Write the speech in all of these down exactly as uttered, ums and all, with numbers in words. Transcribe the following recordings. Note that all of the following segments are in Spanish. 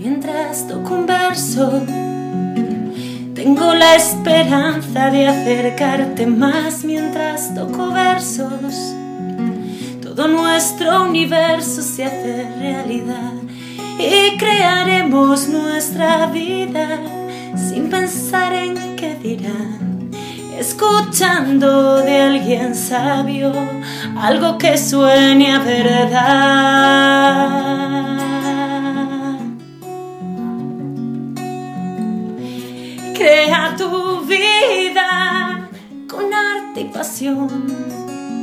mientras toco un verso. Tengo la esperanza de acercarte más mientras toco versos. Todo nuestro universo se hace realidad y crearemos nuestra vida sin pensar en qué dirán, escuchando de alguien sabio algo que suene a verdad. Crea tu vida con arte y pasión.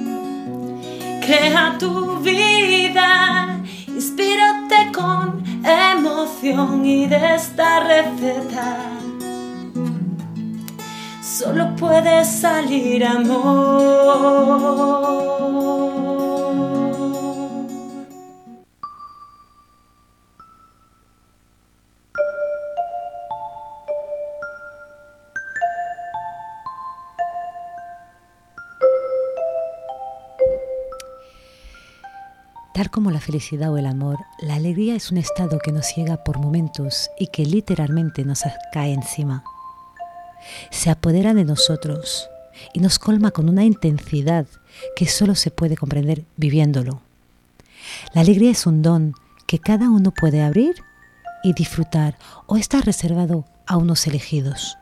Crea tu vida, inspírate con emoción, y de esta receta solo puede salir amor. Tal como la felicidad o el amor, la alegría es un estado que nos llega por momentos y que literalmente nos cae encima. Se apodera de nosotros y nos colma con una intensidad que solo se puede comprender viviéndolo. La alegría es un don que cada uno puede abrir y disfrutar, o está reservado a unos elegidos.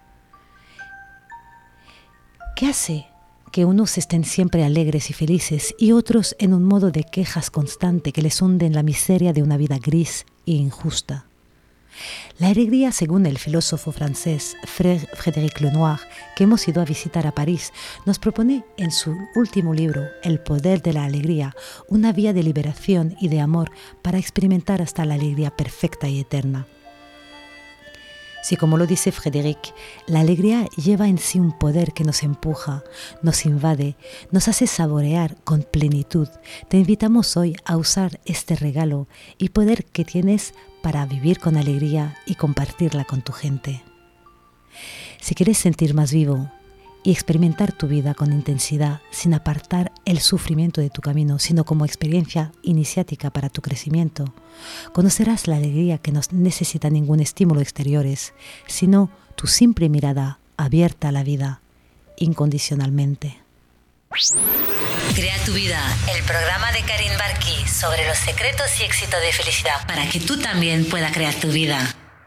¿Qué hace que unos estén siempre alegres y felices y otros en un modo de quejas constante que les hunde en la miseria de una vida gris e injusta? La alegría, según el filósofo francés Frédéric Lenoir, que hemos ido a visitar a París, nos propone en su último libro, El poder de la alegría, una vía de liberación y de amor para experimentar hasta la alegría perfecta y eterna. Si, como lo dice Frédéric, la alegría lleva en sí un poder que nos empuja, nos invade, nos hace saborear con plenitud, te invitamos hoy a usar este regalo y poder que tienes para vivir con alegría y compartirla con tu gente. Si quieres sentir más vivo y experimentar tu vida con intensidad, sin apartar el sufrimiento de tu camino, sino como experiencia iniciática para tu crecimiento, conocerás la alegría que no necesita ningún estímulo exteriores, sino tu simple mirada abierta a la vida, incondicionalmente. Crea tu vida, el programa de Karin Barkí sobre los secretos y éxito de felicidad para que tú también puedas crear tu vida.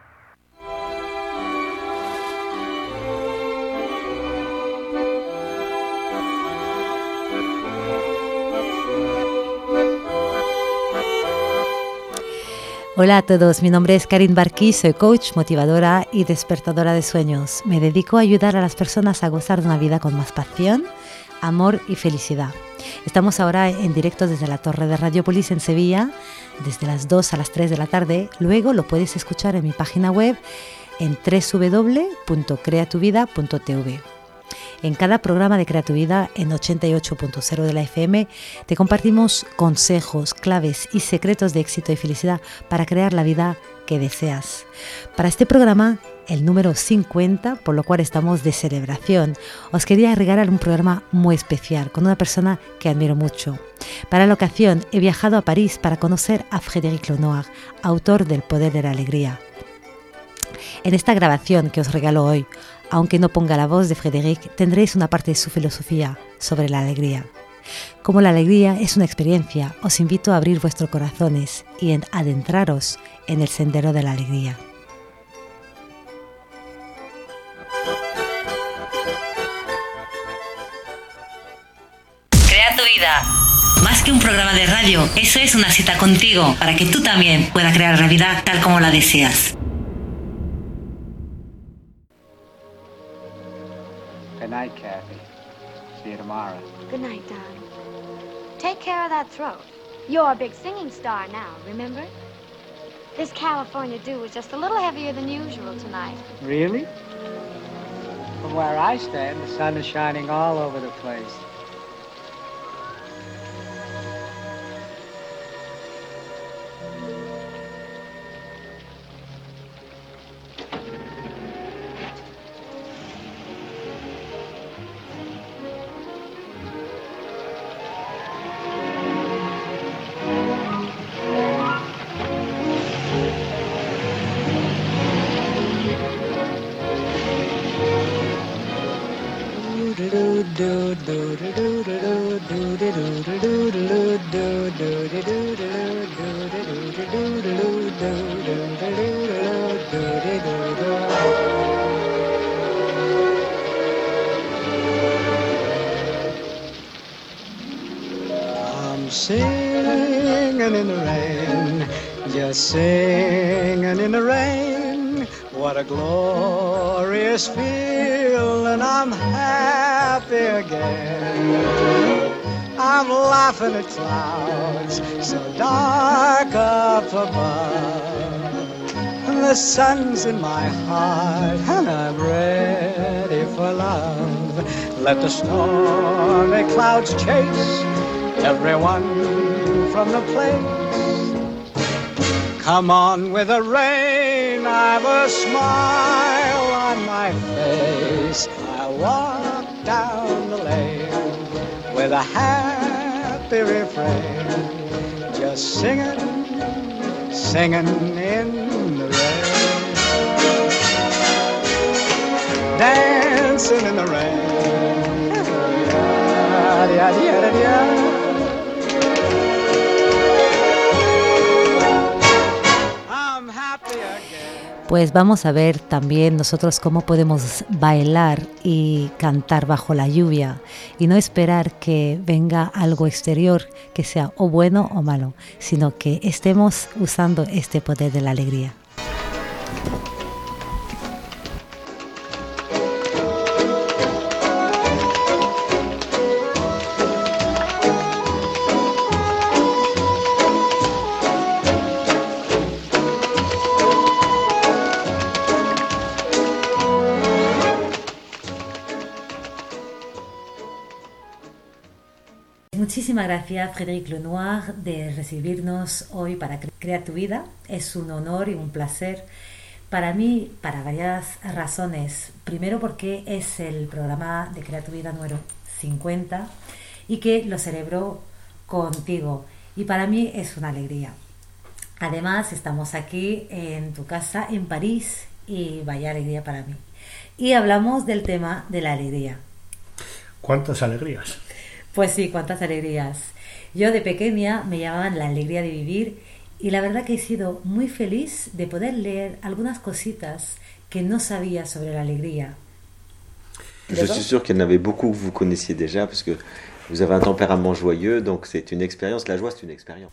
Hola a todos, mi nombre es Karin Barkí, soy coach, motivadora y despertadora de sueños. Me dedico a ayudar a las personas a gozar de una vida con más pasión, amor y felicidad. Estamos ahora en directo desde la Torre de Radiopolis en Sevilla, desde las dos a las tres de la tarde. Luego lo puedes escuchar en mi página web en doble u doble u doble u punto crea tu vida punto t v. En cada programa de Crea tu Vida, en ochenta y ocho punto cero de la F M, te compartimos consejos, claves y secretos de éxito y felicidad para crear la vida que deseas. Para este programa, el número cincuenta, por lo cual estamos de celebración, os quería regalar un programa muy especial con una persona que admiro mucho. Para la ocasión, he viajado a París para conocer a Frédéric Lenoir, autor del Poder de la Alegría. En esta grabación que os regalo hoy, aunque no ponga la voz de Frédéric, tendréis una parte de su filosofía sobre la alegría. Como la alegría es una experiencia, os invito a abrir vuestros corazones y en adentraros en el sendero de la alegría. Crea tu vida. Más que un programa de radio, eso es una cita contigo para que tú también puedas crear la vida tal como la deseas. Good night, Kathy. See you tomorrow. Good night, darling. Take care of that throat. You're a big singing star now, remember? This California dew is just a little heavier than usual tonight. Really? From where I stand, the sun is shining all over the place. I'm singing in the rain, just singing in the rain. What a glorious feeling, I'm happy again. I'm laughing at clouds so dark up above. And the sun's in my heart and I'm ready for love. Let the stormy clouds chase everyone from the place. Come on with the rain, I've a smile on my face. I'll walk down the lane with a happy refrain, just singing, singing in the rain, dancing in the rain. Yeah, yeah, yeah, yeah. Pues vamos a ver también nosotros cómo podemos bailar y cantar bajo la lluvia y no esperar que venga algo exterior que sea o bueno o malo, sino que estemos usando este poder de la alegría. Muchísimas gracias, Frédéric Lenoir, de recibirnos hoy para Crea tu Vida. Es un honor y un placer para mí, para varias razones. Primero, porque es el programa de Crea tu Vida número cincuenta y que lo celebro contigo. Y para mí es una alegría. Además, estamos aquí en tu casa, en París, y vaya alegría para mí. Y hablamos del tema de la alegría. ¿Cuántas alegrías? Pues sí, cuántas alegrías. Yo de pequeña me llamaban la alegría de vivir y la verdad que he sido muy feliz de poder leer algunas cositas que no sabía sobre la alegría. Je suis sûr qu'il y en avait beaucoup que vous connaissiez déjà parce que vous avez un tempérament joyeux, donc c'est une expérience. La joie, c'est une expérience.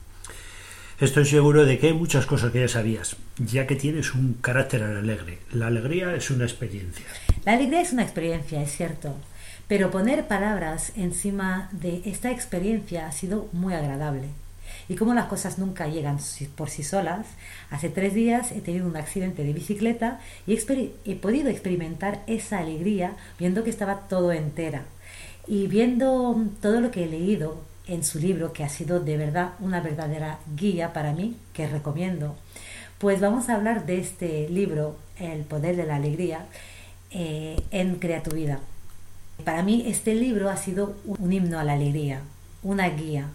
Estoy seguro de que hay muchas cosas que ya sabías, ya que tienes un carácter alegre. La alegría es una experiencia. La alegría es una experiencia, es cierto. Pero poner palabras encima de esta experiencia ha sido muy agradable. Y como las cosas nunca llegan por sí solas, hace tres días he tenido un accidente de bicicleta y he, he podido experimentar esa alegría viendo que estaba todo entera. Y viendo todo lo que he leído en su libro, que ha sido de verdad una verdadera guía para mí, que recomiendo, pues vamos a hablar de este libro, El poder de la alegría, eh, en Crea tu Vida. Para mí este libro ha sido un himno a la alegría, una guía.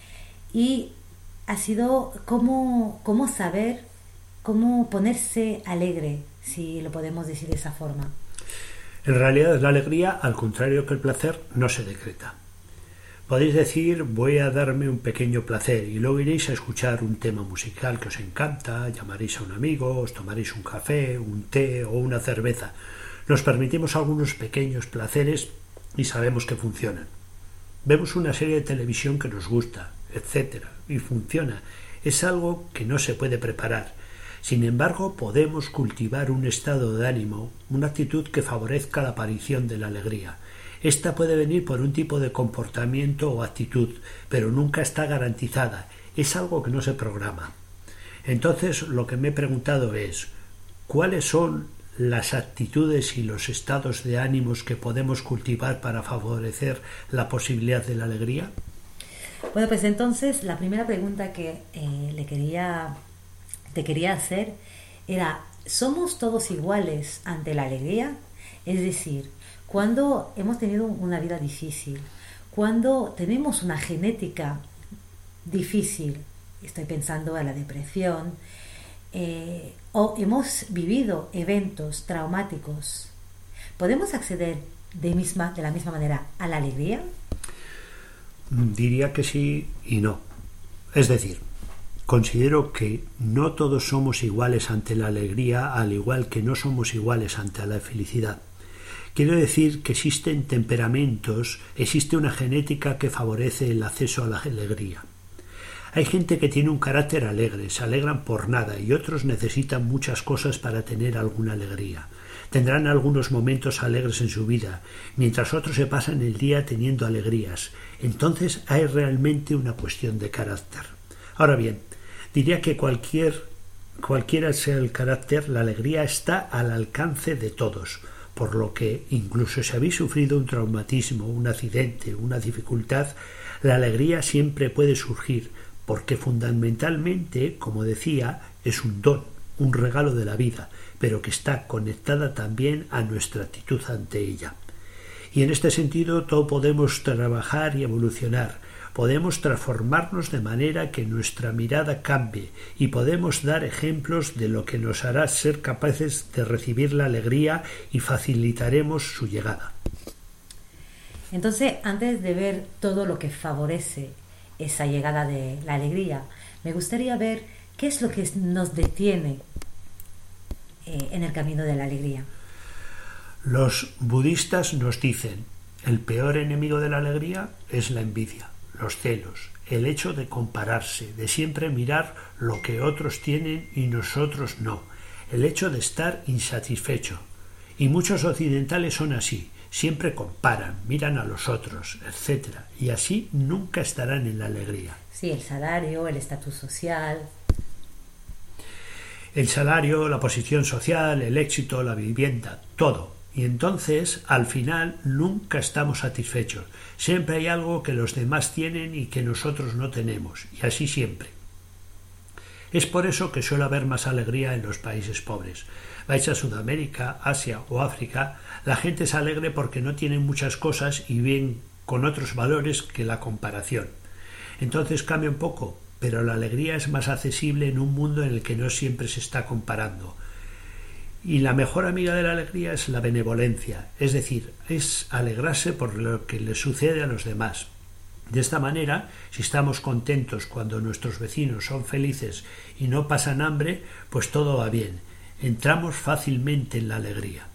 Y ha sido cómo, cómo saber, cómo ponerse alegre, si lo podemos decir de esa forma. En realidad la alegría, al contrario que el placer, no se decreta. Podéis decir, voy a darme un pequeño placer y luego iréis a escuchar un tema musical que os encanta, llamaréis a un amigo, os tomaréis un café, un té o una cerveza. Nos permitimos algunos pequeños placeres y sabemos que funcionan. Vemos una serie de televisión que nos gusta, etcétera, y funciona. Es algo que no se puede preparar. Sin embargo, podemos cultivar un estado de ánimo, una actitud que favorezca la aparición de la alegría. Esta puede venir por un tipo de comportamiento o actitud, pero nunca está garantizada. Es algo que no se programa. Entonces, lo que me he preguntado es, ¿cuáles son las actitudes y los estados de ánimos que podemos cultivar para favorecer la posibilidad de la alegría? Bueno, pues entonces la primera pregunta que eh, le quería, te quería hacer era, ¿somos todos iguales ante la alegría? Es decir, cuando hemos tenido una vida difícil, cuando tenemos una genética difícil, estoy pensando en la depresión, eh, o hemos vivido eventos traumáticos, ¿podemos acceder de, misma, de la misma manera a la alegría? Diría que sí y no. Es decir, considero que no todos somos iguales ante la alegría, al igual que no somos iguales ante la felicidad. Quiero decir que existen temperamentos, existe una genética que favorece el acceso a la alegría. Hay gente que tiene un carácter alegre, se alegran por nada, y otros necesitan muchas cosas para tener alguna alegría. Tendrán algunos momentos alegres en su vida, mientras otros se pasan el día teniendo alegrías. Entonces hay realmente una cuestión de carácter. Ahora bien, diría que cualquier, cualquiera sea el carácter, la alegría está al alcance de todos, por lo que incluso si habéis sufrido un traumatismo, un accidente, una dificultad, la alegría siempre puede surgir, porque fundamentalmente, como decía, es un don, un regalo de la vida, pero que está conectada también a nuestra actitud ante ella. Y en este sentido todos podemos trabajar y evolucionar, podemos transformarnos de manera que nuestra mirada cambie y podemos dar ejemplos de lo que nos hará ser capaces de recibir la alegría y facilitaremos su llegada. Entonces, antes de ver todo lo que favorece esa llegada de la alegría, me gustaría ver qué es lo que nos detiene eh, en el camino de la alegría. Los budistas nos dicen, el peor enemigo de la alegría es la envidia, los celos, el hecho de compararse, de siempre mirar lo que otros tienen y nosotros no, el hecho de estar insatisfecho. Y muchos occidentales son así, siempre comparan, miran a los otros, etcétera, y así nunca estarán en la alegría. Sí, el salario, el estatus social. El salario, la posición social, el éxito, la vivienda, todo. Y entonces, al final, nunca estamos satisfechos. Siempre hay algo que los demás tienen y que nosotros no tenemos, y así siempre. Es por eso que suele haber más alegría en los países pobres. Vais a Sudamérica, Asia o África, la gente es alegre porque no tienen muchas cosas y ven con otros valores que la comparación. Entonces cambia un poco, pero la alegría es más accesible en un mundo en el que no siempre se está comparando. Y la mejor amiga de la alegría es la benevolencia, es decir, es alegrarse por lo que le sucede a los demás. De esta manera, si estamos contentos cuando nuestros vecinos son felices y no pasan hambre, pues todo va bien. Entramos fácilmente en la alegría.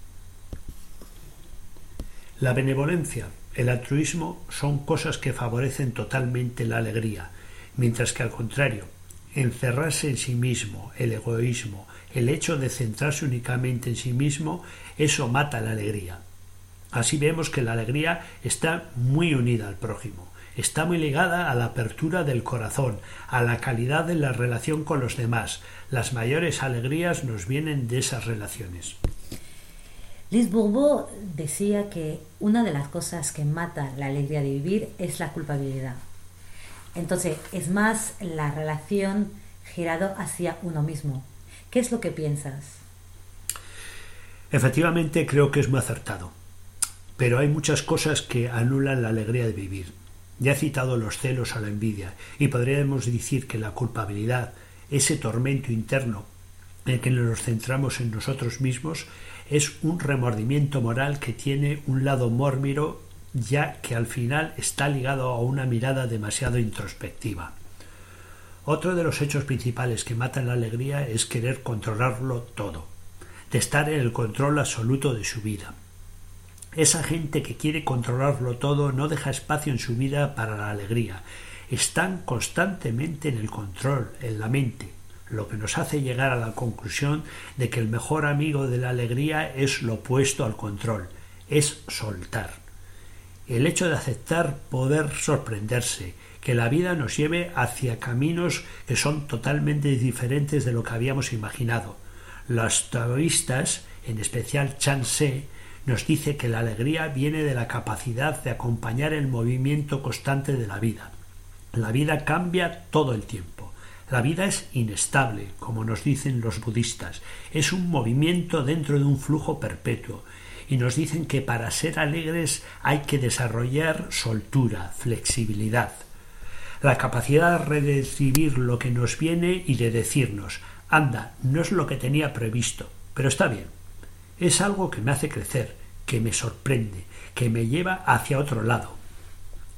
La benevolencia, el altruismo son cosas que favorecen totalmente la alegría, mientras que al contrario, encerrarse en sí mismo, el egoísmo, el hecho de centrarse únicamente en sí mismo, eso mata la alegría. Así vemos que la alegría está muy unida al prójimo, está muy ligada a la apertura del corazón, a la calidad de la relación con los demás. Las mayores alegrías nos vienen de esas relaciones. Lise Bourbeau decía que una de las cosas que mata la alegría de vivir es la culpabilidad. Entonces, es más la relación girado hacia uno mismo. ¿Qué es lo que piensas? Efectivamente, creo que es muy acertado. Pero hay muchas cosas que anulan la alegría de vivir. Ya he citado los celos o la envidia, y podríamos decir que la culpabilidad, ese tormento interno en el que nos centramos en nosotros mismos, es un remordimiento moral que tiene un lado mórbido, ya que al final está ligado a una mirada demasiado introspectiva. Otro de los hechos principales que matan la alegría es querer controlarlo todo, de estar en el control absoluto de su vida. Esa gente que quiere controlarlo todo no deja espacio en su vida para la alegría. Están constantemente en el control, en la mente, lo que nos hace llegar a la conclusión de que el mejor amigo de la alegría es lo opuesto al control, es soltar. El hecho de aceptar poder sorprenderse, que la vida nos lleve hacia caminos que son totalmente diferentes de lo que habíamos imaginado. Los taoístas, en especial Chan Se, nos dice que la alegría viene de la capacidad de acompañar el movimiento constante de la vida. La vida cambia todo el tiempo. La vida es inestable, como nos dicen los budistas. Es un movimiento dentro de un flujo perpetuo. Y nos dicen que para ser alegres hay que desarrollar soltura, flexibilidad. La capacidad de recibir lo que nos viene y de decirnos, anda, no es lo que tenía previsto, pero está bien. Es algo que me hace crecer, que me sorprende, que me lleva hacia otro lado.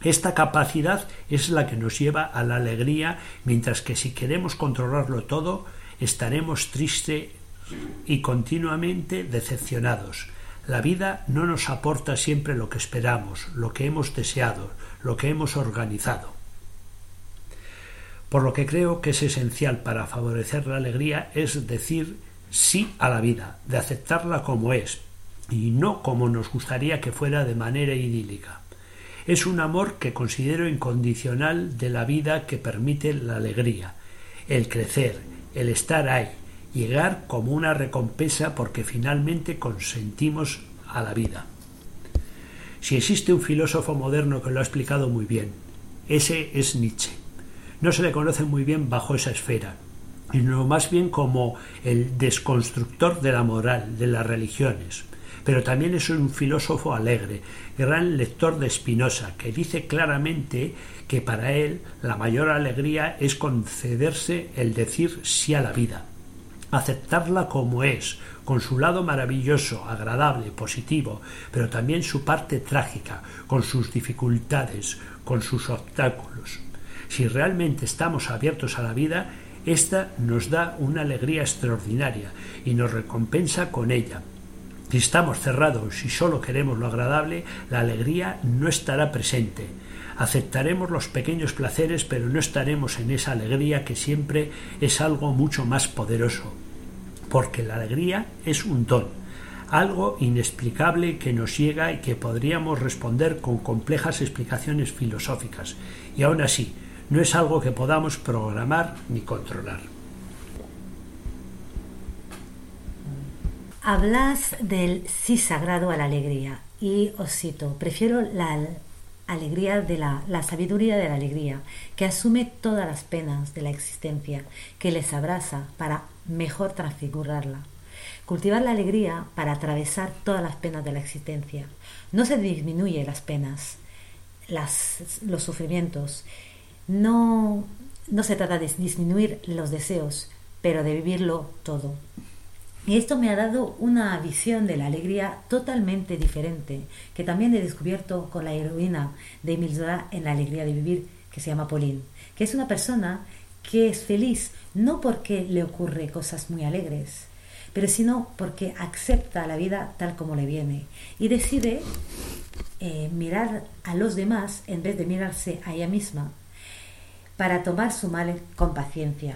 Esta capacidad es la que nos lleva a la alegría, mientras que si queremos controlarlo todo, estaremos tristes y continuamente decepcionados. La vida no nos aporta siempre lo que esperamos, lo que hemos deseado, lo que hemos organizado. Por lo que creo que es esencial para favorecer la alegría es decir sí a la vida, de aceptarla como es, y no como nos gustaría que fuera de manera idílica. Es un amor que considero incondicional de la vida que permite la alegría, el crecer, el estar ahí, llegar como una recompensa porque finalmente consentimos a la vida. Si existe un filósofo moderno que lo ha explicado muy bien, ese es Nietzsche. No se le conoce muy bien bajo esa esfera, sino más bien como el desconstructor de la moral, de las religiones. Pero también es un filósofo alegre, gran lector de Spinoza, que dice claramente que para él la mayor alegría es concederse el decir sí a la vida, aceptarla como es, con su lado maravilloso, agradable, positivo, pero también su parte trágica, con sus dificultades, con sus obstáculos. Si realmente estamos abiertos a la vida, esta nos da una alegría extraordinaria y nos recompensa con ella. Si estamos cerrados y solo queremos lo agradable, la alegría no estará presente. Aceptaremos los pequeños placeres, pero no estaremos en esa alegría que siempre es algo mucho más poderoso. Porque la alegría es un don, algo inexplicable que nos llega y que podríamos responder con complejas explicaciones filosóficas. Y aún así, no es algo que podamos programar ni controlar. Hablas del sí sagrado a la alegría y os cito, prefiero la alegría de la, la sabiduría de la alegría, que asume todas las penas de la existencia, que les abraza para mejor transfigurarla. Cultivar la alegría para atravesar todas las penas de la existencia. No se disminuye las penas, las, los sufrimientos. No, no se trata de disminuir los deseos, pero de vivirlo todo. Y esto me ha dado una visión de la alegría totalmente diferente, que también he descubierto con la heroína de Émile Zola en La alegría de vivir, que se llama Pauline, que es una persona que es feliz no porque le ocurre cosas muy alegres, pero sino porque acepta la vida tal como le viene y decide eh, mirar a los demás en vez de mirarse a ella misma para tomar su mal con paciencia.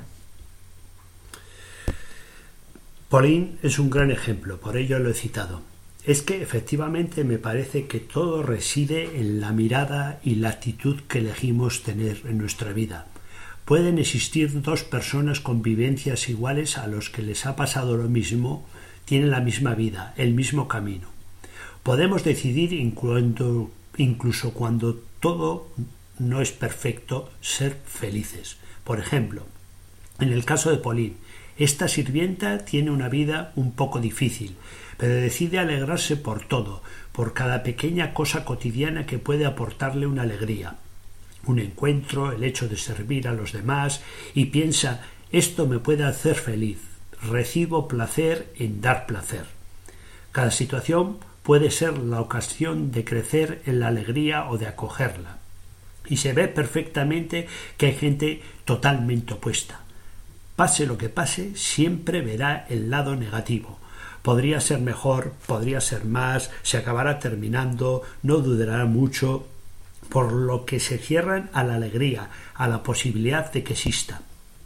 Pauline es un gran ejemplo, por ello lo he citado. Es que efectivamente me parece que todo reside en la mirada y la actitud que elegimos tener en nuestra vida. Pueden existir dos personas con vivencias iguales a los que les ha pasado lo mismo, tienen la misma vida, el mismo camino. Podemos decidir incluso, incluso cuando todo no es perfecto, ser felices. Por ejemplo, en el caso de Pauline, esta sirvienta tiene una vida un poco difícil, pero decide alegrarse por todo, por cada pequeña cosa cotidiana que puede aportarle una alegría. Un encuentro, el hecho de servir a los demás, y piensa, esto me puede hacer feliz, recibo placer en dar placer. Cada situación puede ser la ocasión de crecer en la alegría o de acogerla. Y se ve perfectamente que hay gente totalmente opuesta. Pase lo que pase, siempre verá el lado negativo. Podría ser mejor, podría ser más, se acabará terminando, no dudará mucho, por lo que se cierran a la alegría, a la posibilidad de que exista.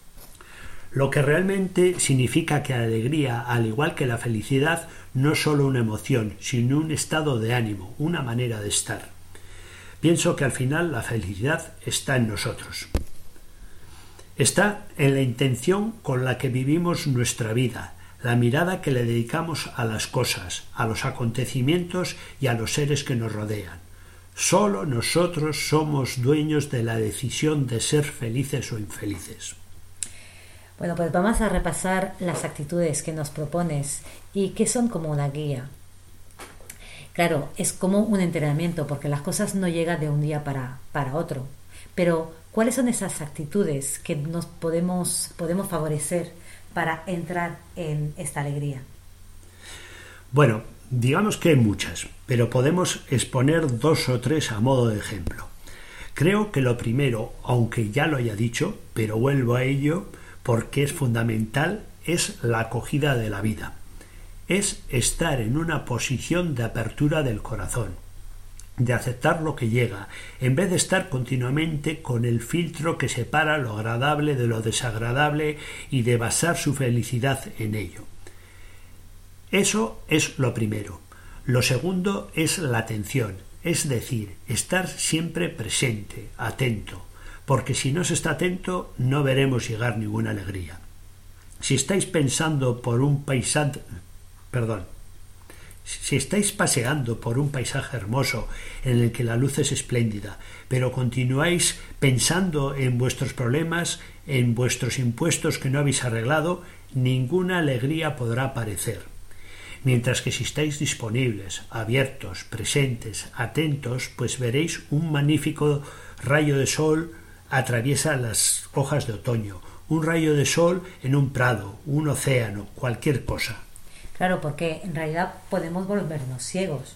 Lo que realmente significa que la alegría, al igual que la felicidad, no es solo una emoción, sino un estado de ánimo, una manera de estar. Pienso que al final la felicidad está en nosotros. Está en la intención con la que vivimos nuestra vida, la mirada que le dedicamos a las cosas, a los acontecimientos y a los seres que nos rodean. Solo nosotros somos dueños de la decisión de ser felices o infelices. Bueno, pues vamos a repasar las actitudes que nos propones y que son como una guía. Claro, es como un entrenamiento porque las cosas no llegan de un día para, para otro. Pero, ¿cuáles son esas actitudes que nos podemos, podemos favorecer para entrar en esta alegría? Bueno, digamos que hay muchas, pero podemos exponer dos o tres a modo de ejemplo. Creo que lo primero, aunque ya lo haya dicho, pero vuelvo a ello porque es fundamental, es la acogida de la vida. Es estar en una posición de apertura del corazón, de aceptar lo que llega, en vez de estar continuamente con el filtro que separa lo agradable de lo desagradable y de basar su felicidad en ello. Eso es lo primero. Lo segundo es la atención, es decir, estar siempre presente, atento, porque si no se está atento no veremos llegar ninguna alegría. Si estáis pensando por un paisaje, perdón, si estáis paseando por un paisaje hermoso en el que la luz es espléndida, pero continuáis pensando en vuestros problemas, en vuestros impuestos que no habéis arreglado, ninguna alegría podrá aparecer. Mientras que si estáis disponibles, abiertos, presentes, atentos, pues veréis un magnífico rayo de sol atraviesa las hojas de otoño, un rayo de sol en un prado, un océano, cualquier cosa. Claro, porque en realidad podemos volvernos ciegos.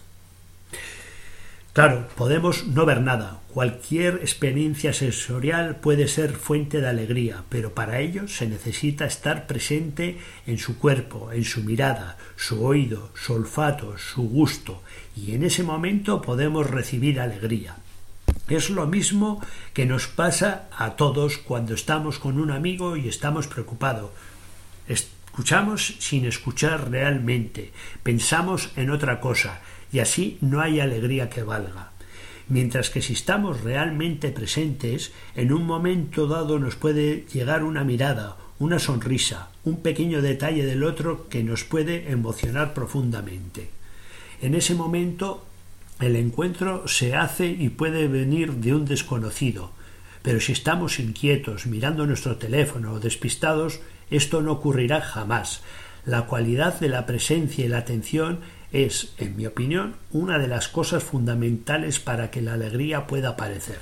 Claro, podemos no ver nada. Cualquier experiencia sensorial puede ser fuente de alegría, pero para ello se necesita estar presente en su cuerpo, en su mirada, su oído, su olfato, su gusto, y en ese momento podemos recibir alegría. Es lo mismo que nos pasa a todos cuando estamos con un amigo y estamos preocupados. Escuchamos sin escuchar realmente, pensamos en otra cosa, y así no hay alegría que valga. Mientras que si estamos realmente presentes, en un momento dado nos puede llegar una mirada, una sonrisa, un pequeño detalle del otro que nos puede emocionar profundamente. En ese momento el encuentro se hace y puede venir de un desconocido, pero si estamos inquietos, mirando nuestro teléfono o despistados, esto no ocurrirá jamás. La cualidad de la presencia y la atención es, en mi opinión, una de las cosas fundamentales para que la alegría pueda aparecer.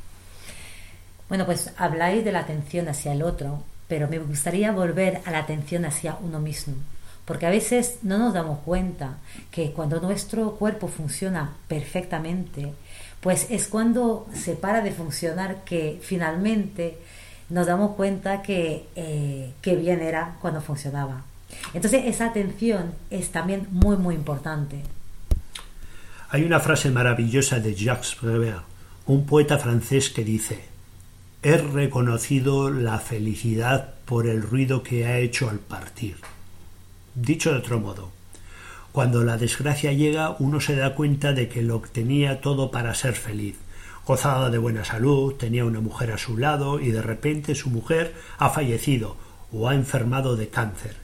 Bueno, pues habláis de la atención hacia el otro, pero me gustaría volver a la atención hacia uno mismo, porque a veces no nos damos cuenta que cuando nuestro cuerpo funciona perfectamente, pues es cuando se para de funcionar que finalmente nos damos cuenta que, eh, que bien era cuando funcionaba. Entonces esa atención es también muy muy importante. Hay una frase maravillosa de Jacques Prévert, un poeta francés, que dice: he reconocido la felicidad por el ruido que ha hecho al partir. Dicho de otro modo, cuando la desgracia llega, uno se da cuenta de que lo tenía todo para ser feliz. Gozaba de buena salud, tenía una mujer a su lado y de repente su mujer ha fallecido o ha enfermado de cáncer.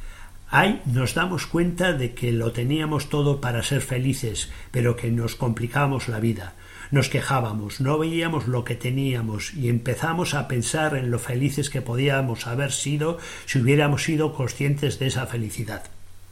Ahí nos damos cuenta de que lo teníamos todo para ser felices, pero que nos complicábamos la vida. Nos quejábamos, no veíamos lo que teníamos y empezamos a pensar en lo felices que podíamos haber sido si hubiéramos sido conscientes de esa felicidad.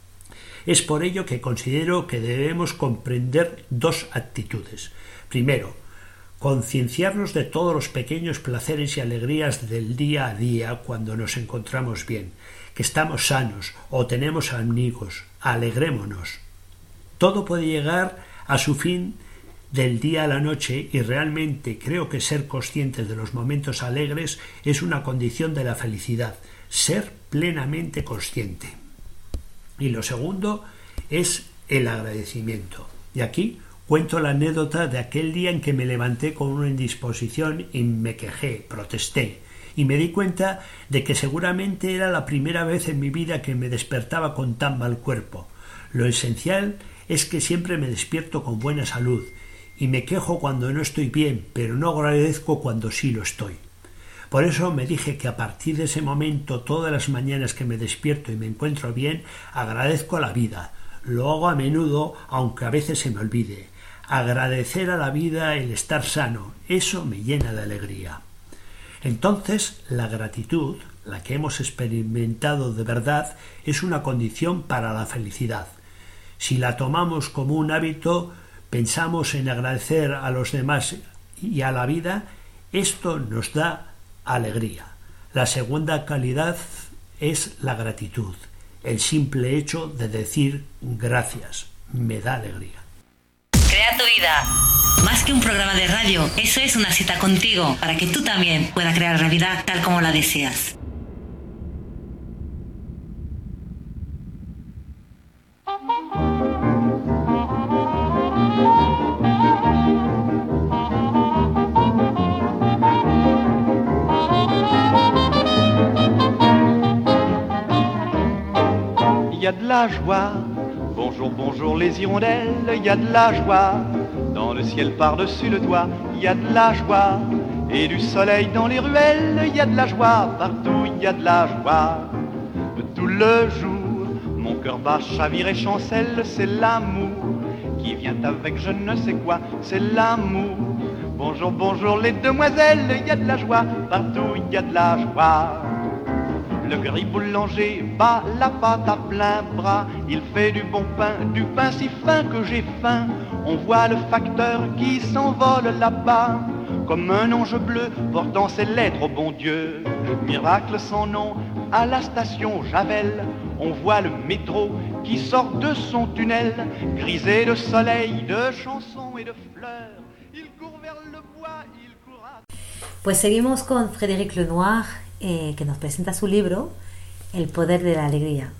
Es por ello que considero que debemos comprender dos actitudes. Primero, concienciarnos de todos los pequeños placeres y alegrías del día a día cuando nos encontramos bien, que estamos sanos o tenemos amigos, alegrémonos. Todo puede llegar a su fin del día a la noche y realmente creo que ser conscientes de los momentos alegres es una condición de la felicidad, ser plenamente consciente. Y lo segundo es el agradecimiento. Y aquí cuento la anécdota de aquel día en que me levanté con una indisposición y me quejé, protesté, y me di cuenta de que seguramente era la primera vez en mi vida que me despertaba con tan mal cuerpo. Lo esencial es que siempre me despierto con buena salud, y me quejo cuando no estoy bien, pero no agradezco cuando sí lo estoy. Por eso me dije que a partir de ese momento, todas las mañanas que me despierto y me encuentro bien, agradezco a la vida. Lo hago a menudo, aunque a veces se me olvide. Agradecer a la vida el estar sano, eso me llena de alegría. Entonces, la gratitud, la que hemos experimentado de verdad, es una condición para la felicidad. Si la tomamos como un hábito, pensamos en agradecer a los demás y a la vida, esto nos da alegría. La segunda calidad es la gratitud, el simple hecho de decir gracias, me da alegría. Crea tu vida. Más que un programa de radio, eso es una cita contigo para que tú también puedas crear realidad tal como la deseas. Il y a de la joie, bonjour, bonjour les hirondelles, il y a de la joie, dans le ciel par-dessus le toit, il y a de la joie, et du soleil dans les ruelles, il y a de la joie, partout il y a de la joie. Tout le jour, mon cœur bat, chavire et chancelle, c'est l'amour qui vient avec je ne sais quoi, c'est l'amour. Bonjour, bonjour les demoiselles, il y a de la joie, partout il y a de la joie. Le gris boulanger bat la pâte à plein bras. Il fait du bon pain, du pain si fin que j'ai faim. On voit le facteur qui s'envole là-bas, comme un ange bleu portant ses lettres au bon Dieu. Miracle sans nom, à la station Javel, on voit le métro qui sort de son tunnel, grisé de soleil, de chansons et de fleurs. Il court vers le bois, il court à... Pues seguimos con Frédéric Lenoir, eh, que nos presenta su libro El poder de la alegría.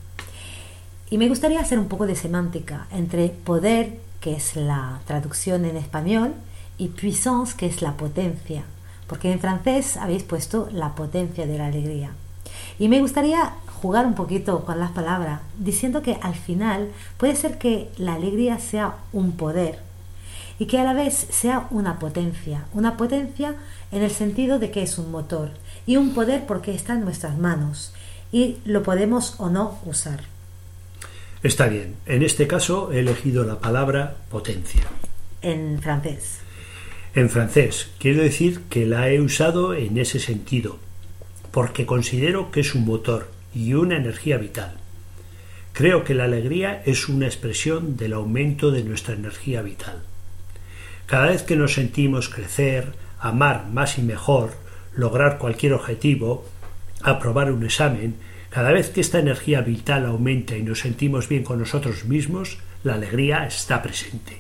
Y me gustaría hacer un poco de semántica entre poder, que es la traducción en español, y puissance, que es la potencia, porque en francés habéis puesto la potencia de la alegría. Y me gustaría jugar un poquito con las palabras, diciendo que al final puede ser que la alegría sea un poder y que a la vez sea una potencia, una potencia en el sentido de que es un motor, y un poder porque está en nuestras manos y lo podemos o no usar. Está bien, en este caso he elegido la palabra potencia. En francés. En francés, quiero decir que la he usado en ese sentido, porque considero que es un motor y una energía vital. Creo que la alegría es una expresión del aumento de nuestra energía vital. Cada vez que nos sentimos crecer, amar más y mejor, lograr cualquier objetivo, aprobar un examen, cada vez que esta energía vital aumenta y nos sentimos bien con nosotros mismos, la alegría está presente.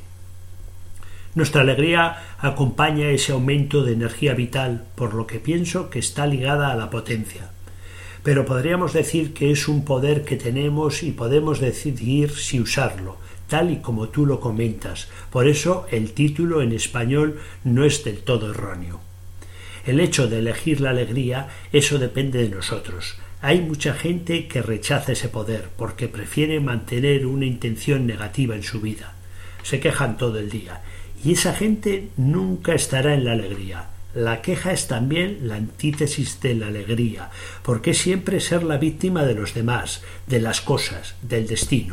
Nuestra alegría acompaña ese aumento de energía vital, por lo que pienso que está ligada a la potencia. Pero podríamos decir que es un poder que tenemos y podemos decidir si usarlo, tal y como tú lo comentas. Por eso el título en español no es del todo erróneo. El hecho de elegir la alegría, eso depende de nosotros. Hay mucha gente que rechaza ese poder porque prefiere mantener una intención negativa en su vida. Se quejan todo el día. Y esa gente nunca estará en la alegría. La queja es también la antítesis de la alegría, porque es siempre ser la víctima de los demás, de las cosas, del destino.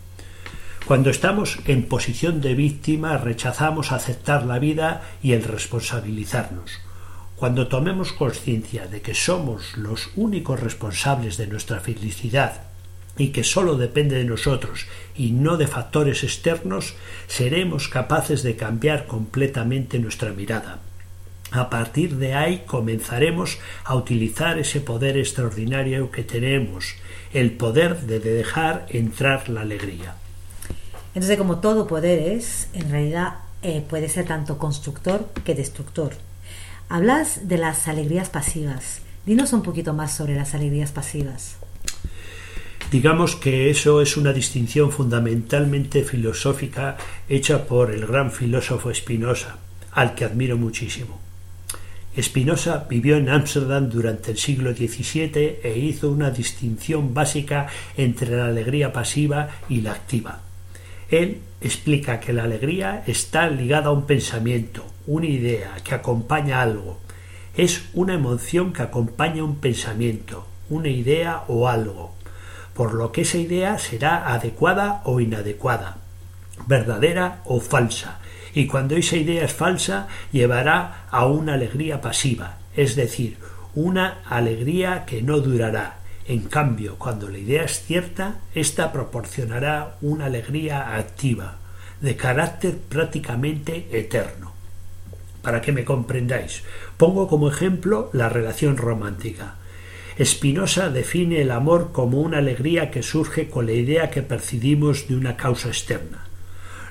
Cuando estamos en posición de víctima, rechazamos aceptar la vida y el responsabilizarnos. Cuando tomemos conciencia de que somos los únicos responsables de nuestra felicidad y que solo depende de nosotros y no de factores externos, seremos capaces de cambiar completamente nuestra mirada. A partir de ahí comenzaremos a utilizar ese poder extraordinario que tenemos, el poder de dejar entrar la alegría. Entonces, como todo poder es, en realidad eh, puede ser tanto constructor que destructor. Hablas de las alegrías pasivas. Dinos un poquito más sobre las alegrías pasivas. Digamos que eso es una distinción fundamentalmente filosófica hecha por el gran filósofo Spinoza, al que admiro muchísimo. Spinoza vivió en Ámsterdam durante el siglo diecisiete e hizo una distinción básica entre la alegría pasiva y la activa. Él explica que la alegría está ligada a un pensamiento, una idea que acompaña algo. Es una emoción que acompaña un pensamiento, una idea o algo, por lo que esa idea será adecuada o inadecuada, verdadera o falsa, y cuando esa idea es falsa llevará a una alegría pasiva, es decir, una alegría que no durará. En cambio, cuando la idea es cierta, ésta proporcionará una alegría activa, de carácter prácticamente eterno. Para que me comprendáis, pongo como ejemplo la relación romántica. Spinoza define el amor como una alegría que surge con la idea que percibimos de una causa externa.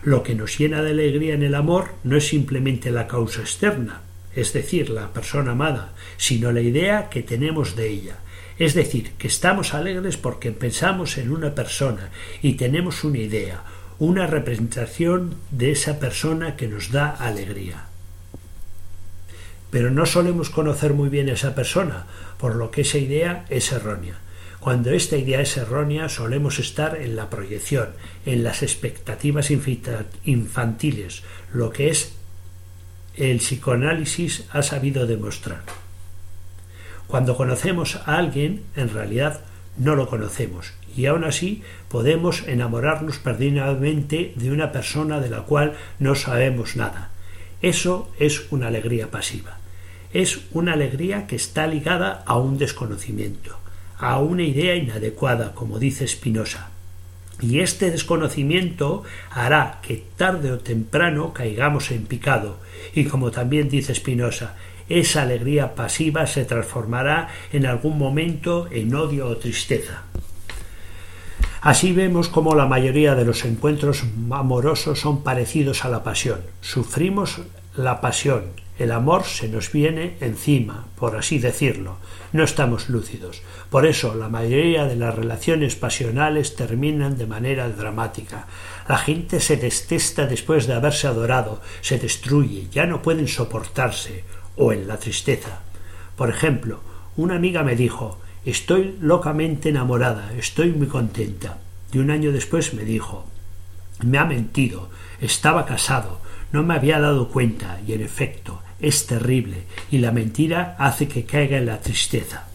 Lo que nos llena de alegría en el amor no es simplemente la causa externa, es decir, la persona amada, sino la idea que tenemos de ella. Es decir, que estamos alegres porque pensamos en una persona y tenemos una idea, una representación de esa persona que nos da alegría. Pero no solemos conocer muy bien a esa persona, por lo que esa idea es errónea. Cuando esta idea es errónea, solemos estar en la proyección, en las expectativas infantiles, lo que es el psicoanálisis ha sabido demostrar. Cuando conocemos a alguien, en realidad no lo conocemos, y aún así podemos enamorarnos perdidamente de una persona de la cual no sabemos nada. Eso es una alegría pasiva. Es una alegría que está ligada a un desconocimiento, a una idea inadecuada, como dice Spinoza. Y este desconocimiento hará que tarde o temprano caigamos en picado, y como también dice Spinoza, esa alegría pasiva se transformará en algún momento en odio o tristeza. Así vemos cómo la mayoría de los encuentros amorosos son parecidos a la pasión. Sufrimos la pasión, el amor se nos viene encima, por así decirlo. No estamos lúcidos. Por eso la mayoría de las relaciones pasionales terminan de manera dramática. La gente se detesta después de haberse adorado, se destruye, ya no pueden soportarse, o en la tristeza. Por ejemplo, una amiga me dijo: estoy locamente enamorada, estoy muy contenta. Y un año después me dijo: me ha mentido, estaba casado, no me había dado cuenta, y en efecto, es terrible, y la mentira hace que caiga en la tristeza.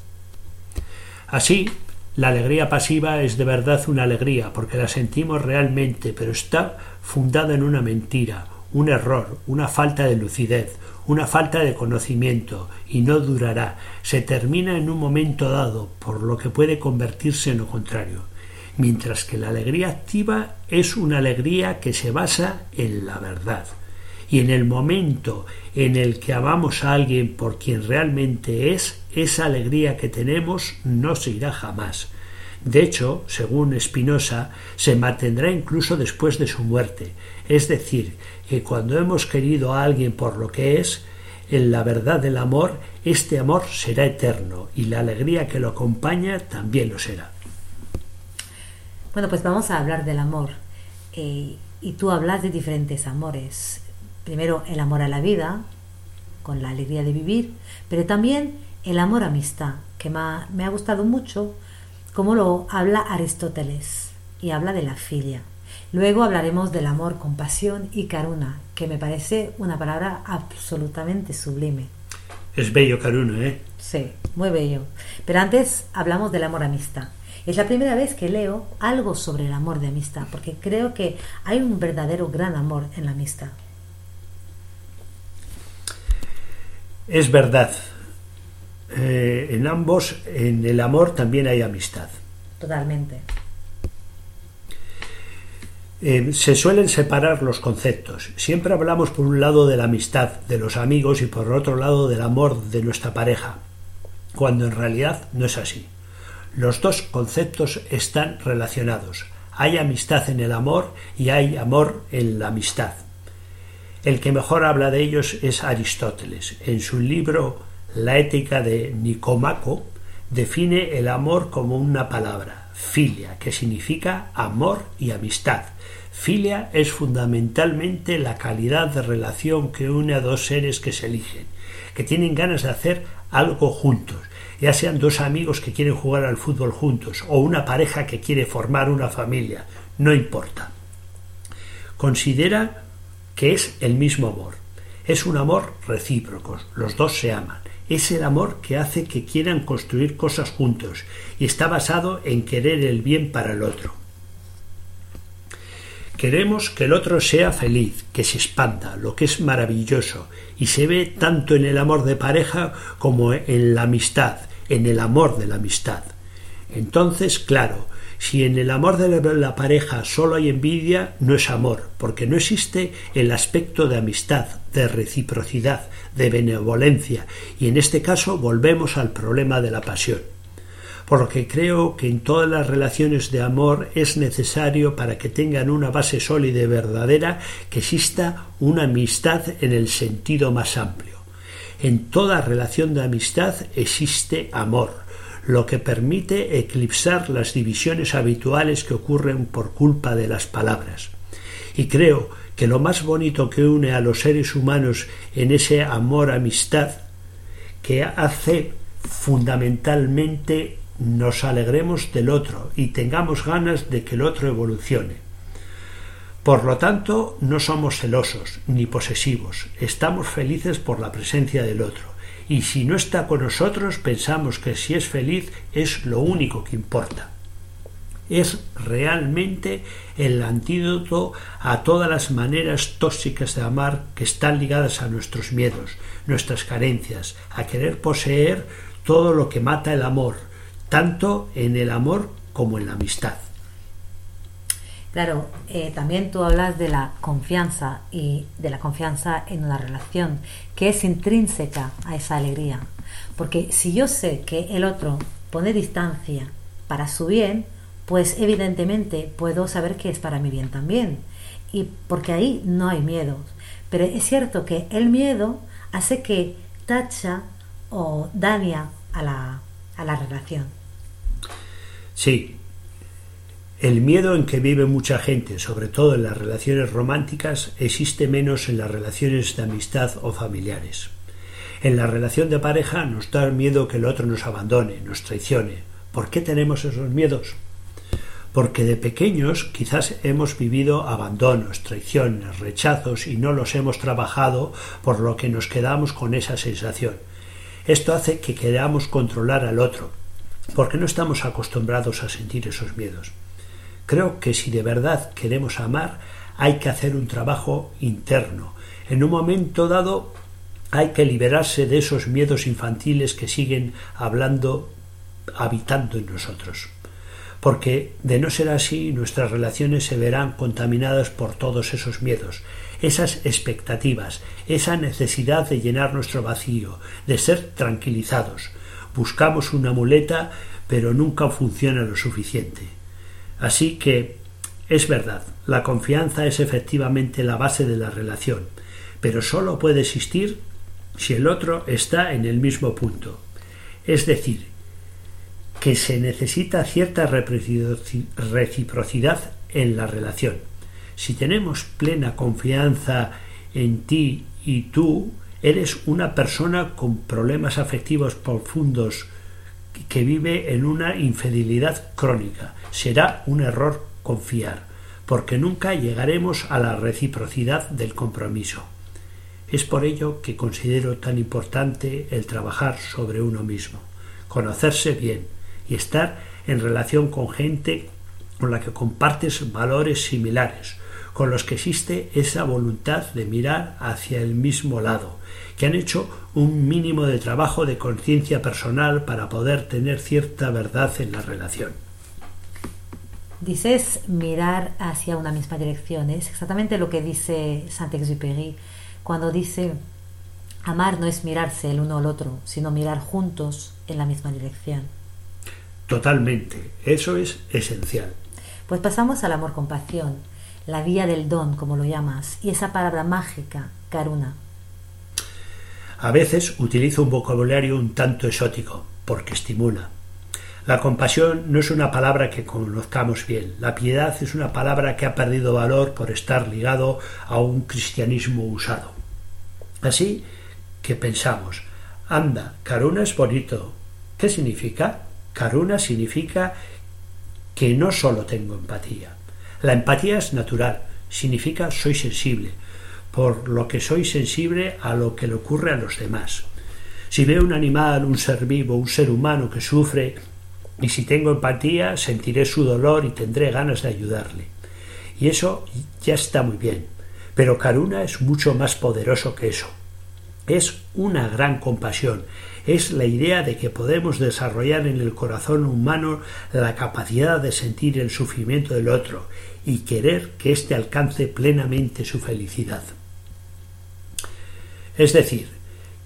Así, la alegría pasiva es de verdad una alegría, porque la sentimos realmente, pero está fundada en una mentira, un error, una falta de lucidez, una falta de conocimiento, y no durará, se termina en un momento dado, por lo que puede convertirse en lo contrario. Mientras que la alegría activa es una alegría que se basa en la verdad. Y en el momento en el que amamos a alguien por quien realmente es, esa alegría que tenemos no se irá jamás. De hecho, según Spinoza, se mantendrá incluso después de su muerte. Es decir, que cuando hemos querido a alguien por lo que es, en la verdad del amor, este amor será eterno y la alegría que lo acompaña también lo será. Bueno, pues vamos a hablar del amor. Eh, y tú hablas de diferentes amores. Primero, el amor a la vida, con la alegría de vivir, pero también el amor a amistad, que me ha, me ha gustado mucho como lo habla Aristóteles, y habla de la filia. Luego hablaremos del amor, compasión y karuna, que me parece una palabra absolutamente sublime. Es bello karuna, ¿eh? Sí, muy bello. Pero antes hablamos del amor a amistad. Es la primera vez que leo algo sobre el amor de amistad, porque creo que hay un verdadero gran amor en la amistad. Es verdad. Eh, en ambos, en el amor también hay amistad. Totalmente. Eh, se suelen separar los conceptos. Siempre hablamos por un lado de la amistad, de los amigos, y por otro lado del amor de nuestra pareja, cuando en realidad no es así. Los dos conceptos están relacionados. Hay amistad en el amor y hay amor en la amistad. El que mejor habla de ellos es Aristóteles. En su libro La ética de Nicómaco define el amor como una palabra, filia, que significa amor y amistad. Filia es fundamentalmente la calidad de relación que une a dos seres que se eligen, que tienen ganas de hacer algo juntos, ya sean dos amigos que quieren jugar al fútbol juntos o una pareja que quiere formar una familia, no importa. Considera que es el mismo amor. Es un amor recíproco, los dos se aman. Es el amor que hace que quieran construir cosas juntos y está basado en querer el bien para el otro. Queremos que el otro sea feliz, que se expanda, lo que es maravilloso, y se ve tanto en el amor de pareja como en la amistad, en el amor de la amistad. Entonces, claro, si en el amor de la pareja solo hay envidia, no es amor, porque no existe el aspecto de amistad, de reciprocidad, de benevolencia, y en este caso volvemos al problema de la pasión. por lo que creo que en todas las relaciones de amor es necesario, para que tengan una base sólida y verdadera, que exista una amistad en el sentido más amplio. En toda relación de amistad existe amor, lo que permite eclipsar las divisiones habituales que ocurren por culpa de las palabras. Y creo que lo más bonito que une a los seres humanos en ese amor-amistad, que hace fundamentalmente nos alegremos del otro y tengamos ganas de que el otro evolucione. Por lo tanto, no somos celosos ni posesivos, estamos felices por la presencia del otro, y si no está con nosotros pensamos que si es feliz es lo único que importa. Es realmente el antídoto a todas las maneras tóxicas de amar que están ligadas a nuestros miedos, nuestras carencias, a querer poseer todo lo que mata el amor, tanto en el amor como en la amistad. Claro, eh, también tú hablas de la confianza y de la confianza en una relación que es intrínseca a esa alegría. Porque si yo sé que el otro pone distancia para su bien, pues evidentemente puedo saber que es para mi bien también. Y porque ahí no hay miedos. Pero es cierto que el miedo hace que tacha o daña a la, a la relación. Sí. El miedo en que vive mucha gente, sobre todo en las relaciones románticas, existe menos en las relaciones de amistad o familiares. En la relación de pareja nos da miedo que el otro nos abandone, nos traicione. ¿Por qué tenemos esos miedos? Porque de pequeños quizás hemos vivido abandonos, traiciones, rechazos y no los hemos trabajado, por lo que nos quedamos con esa sensación. Esto hace que queramos controlar al otro, porque no estamos acostumbrados a sentir esos miedos. Creo que si de verdad queremos amar, hay que hacer un trabajo interno. En un momento dado hay que liberarse de esos miedos infantiles que siguen hablando, habitando en nosotros. Porque de no ser así, nuestras relaciones se verán contaminadas por todos esos miedos, esas expectativas, esa necesidad de llenar nuestro vacío, de ser tranquilizados. Buscamos una muleta, pero nunca funciona lo suficiente. Así que es verdad, la confianza es efectivamente la base de la relación, pero solo puede existir si el otro está en el mismo punto. Es decir, que se necesita cierta reciprocidad en la relación. Si tenemos plena confianza en ti y tú eres una persona con problemas afectivos profundos que vive en una infidelidad crónica, será un error confiar, porque nunca llegaremos a la reciprocidad del compromiso. Es por ello que considero tan importante el trabajar sobre uno mismo, conocerse bien y estar en relación con gente con la que compartes valores similares, con los que existe esa voluntad de mirar hacia el mismo lado, que han hecho un mínimo de trabajo de conciencia personal para poder tener cierta verdad en la relación. Dices mirar hacia una misma dirección. Es exactamente lo que dice Saint-Exupéry cuando dice: amar no es mirarse el uno al otro, sino mirar juntos en la misma dirección. Totalmente, eso es esencial. Pues pasamos al amor-compasión, la vía del don, como lo llamas, y esa palabra mágica, karuna. A veces utilizo un vocabulario un tanto exótico, porque estimula. La compasión no es una palabra que conozcamos bien. La piedad es una palabra que ha perdido valor por estar ligado a un cristianismo usado. Así que pensamos, anda, karuna es bonito. ¿Qué significa? Karuna significa que no solo tengo empatía. La empatía es natural, significa soy sensible, por lo que soy sensible a lo que le ocurre a los demás. Si veo un animal, un ser vivo, un ser humano que sufre, y si tengo empatía, sentiré su dolor y tendré ganas de ayudarle. Y eso ya está muy bien, pero karuna es mucho más poderoso que eso. Es una gran compasión, es la idea de que podemos desarrollar en el corazón humano la capacidad de sentir el sufrimiento del otro y querer que éste alcance plenamente su felicidad. Es decir,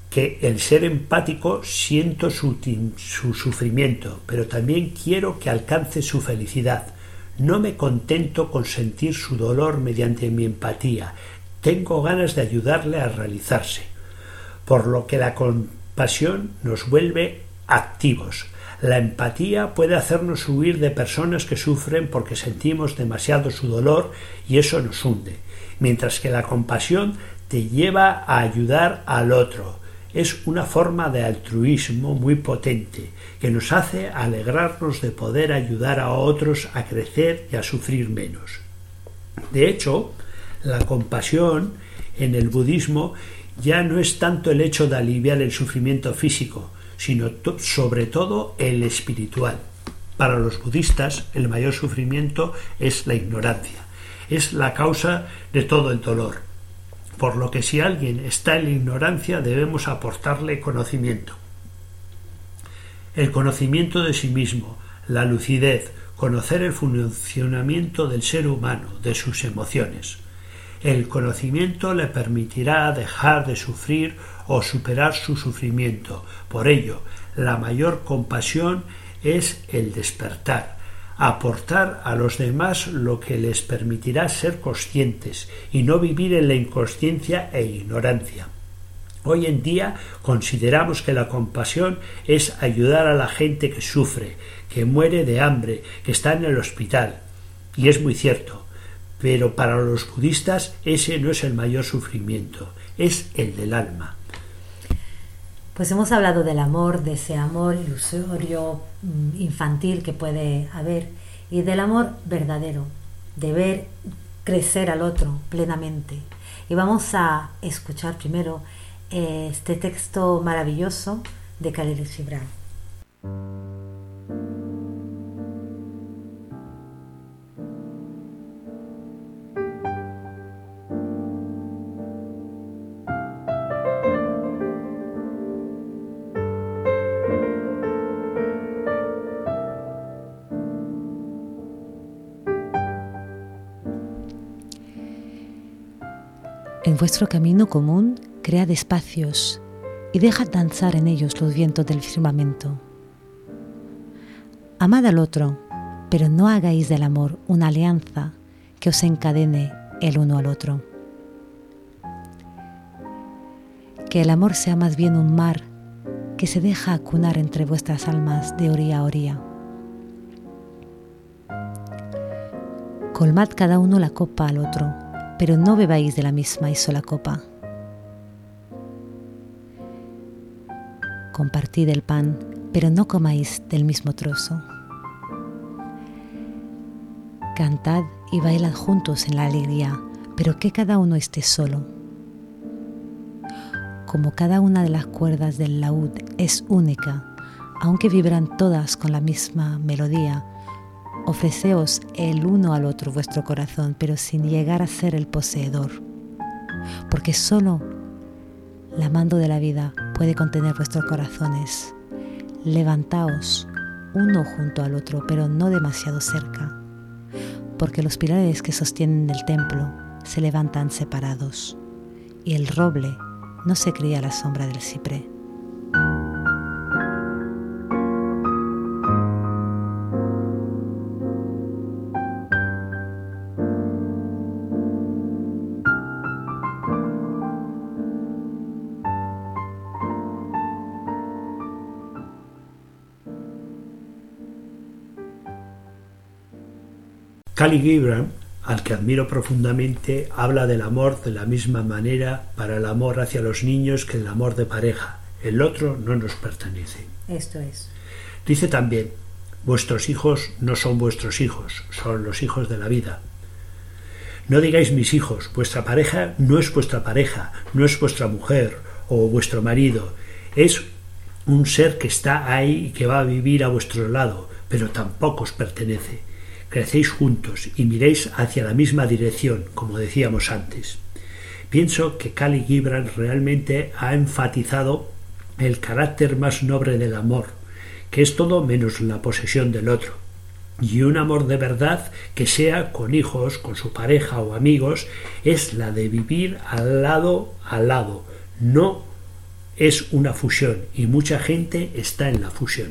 que el ser empático siento su, su sufrimiento, pero también quiero que alcance su felicidad. No me contento con sentir su dolor mediante mi empatía. Tengo ganas de ayudarle a realizarse. Por lo que la compasión nos vuelve activos. La empatía puede hacernos huir de personas que sufren porque sentimos demasiado su dolor y eso nos hunde, mientras que la compasión te lleva a ayudar al otro. Es una forma de altruismo muy potente que nos hace alegrarnos de poder ayudar a otros a crecer y a sufrir menos. De hecho, la compasión en el budismo ya no es tanto el hecho de aliviar el sufrimiento físico, sino to- sobre todo el espiritual. Para los budistas, el mayor sufrimiento es la ignorancia. Es la causa de todo el dolor. Por lo que si alguien está en la ignorancia, debemos aportarle conocimiento. El conocimiento de sí mismo, la lucidez, conocer el funcionamiento del ser humano, de sus emociones. El conocimiento le permitirá dejar de sufrir o superar su sufrimiento. Por ello, la mayor compasión es el despertar, aportar a los demás lo que les permitirá ser conscientes y no vivir en la inconsciencia e ignorancia. Hoy en día consideramos que la compasión es ayudar a la gente que sufre, que muere de hambre, que está en el hospital. Y es muy cierto, pero para los budistas ese no es el mayor sufrimiento, es el del alma. Pues hemos hablado del amor, de ese amor ilusorio, infantil que puede haber, y del amor verdadero, de ver crecer al otro plenamente. Y vamos a escuchar primero este texto maravilloso de Khalil Gibran. En vuestro camino común, cread espacios y dejad danzar en ellos los vientos del firmamento. Amad al otro, pero no hagáis del amor una alianza que os encadene el uno al otro. Que el amor sea más bien un mar que se deja acunar entre vuestras almas de orilla a orilla. Colmad cada uno la copa al otro, pero no bebáis de la misma y sola copa. Compartid el pan, pero no comáis del mismo trozo. Cantad y bailad juntos en la alegría, pero que cada uno esté solo. Como cada una de las cuerdas del laúd es única, aunque vibran todas con la misma melodía, ofreceos el uno al otro vuestro corazón, pero sin llegar a ser el poseedor, porque solo la mando de la vida puede contener vuestros corazones. Levantaos uno junto al otro, pero no demasiado cerca, porque los pilares que sostienen el templo se levantan separados, y el roble no se cría a la sombra del ciprés. Khalil Gibran, al que admiro profundamente, habla del amor de la misma manera para el amor hacia los niños que el amor de pareja. El otro no nos pertenece. Esto es. Dice también, vuestros hijos no son vuestros hijos, son los hijos de la vida. No digáis mis hijos, vuestra pareja no es vuestra pareja, no es vuestra mujer o vuestro marido, es un ser que está ahí y que va a vivir a vuestro lado, pero tampoco os pertenece. Crecéis juntos y miréis hacia la misma dirección, como decíamos antes. Pienso que Khalil Gibran realmente ha enfatizado el carácter más noble del amor, que es todo menos la posesión del otro, y un amor de verdad que sea con hijos, con su pareja o amigos, es la de vivir al lado al lado, no es una fusión y mucha gente está en la fusión.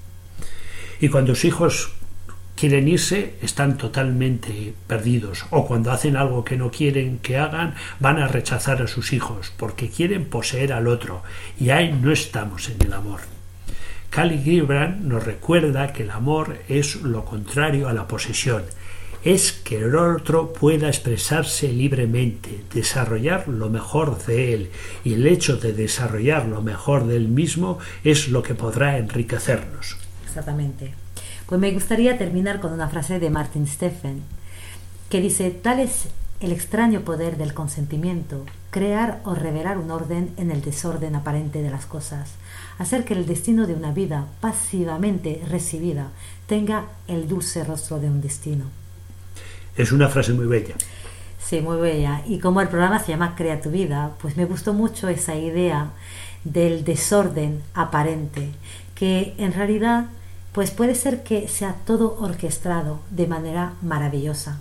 Y cuando sus hijos quieren irse, están totalmente perdidos, o cuando hacen algo que no quieren que hagan, van a rechazar a sus hijos porque quieren poseer al otro, y ahí no estamos en el amor. Khalil Gibran nos recuerda que el amor es lo contrario a la posesión, es que el otro pueda expresarse libremente, desarrollar lo mejor de él, y el hecho de desarrollar lo mejor de él mismo es lo que podrá enriquecernos. Exactamente. Pues me gustaría terminar con una frase de Martin Steffen, que dice: tal es el extraño poder del consentimiento, crear o revelar un orden en el desorden aparente de las cosas, hacer que el destino de una vida pasivamente recibida tenga el dulce rostro de un destino. Es una frase muy bella. Sí, muy bella. Y como el programa se llama Crea tu vida, pues me gustó mucho esa idea del desorden aparente, que en realidad pues puede ser que sea todo orquestado de manera maravillosa.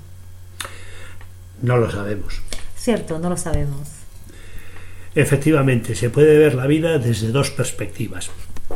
No lo sabemos. Cierto, no lo sabemos. Efectivamente, se puede ver la vida desde dos perspectivas.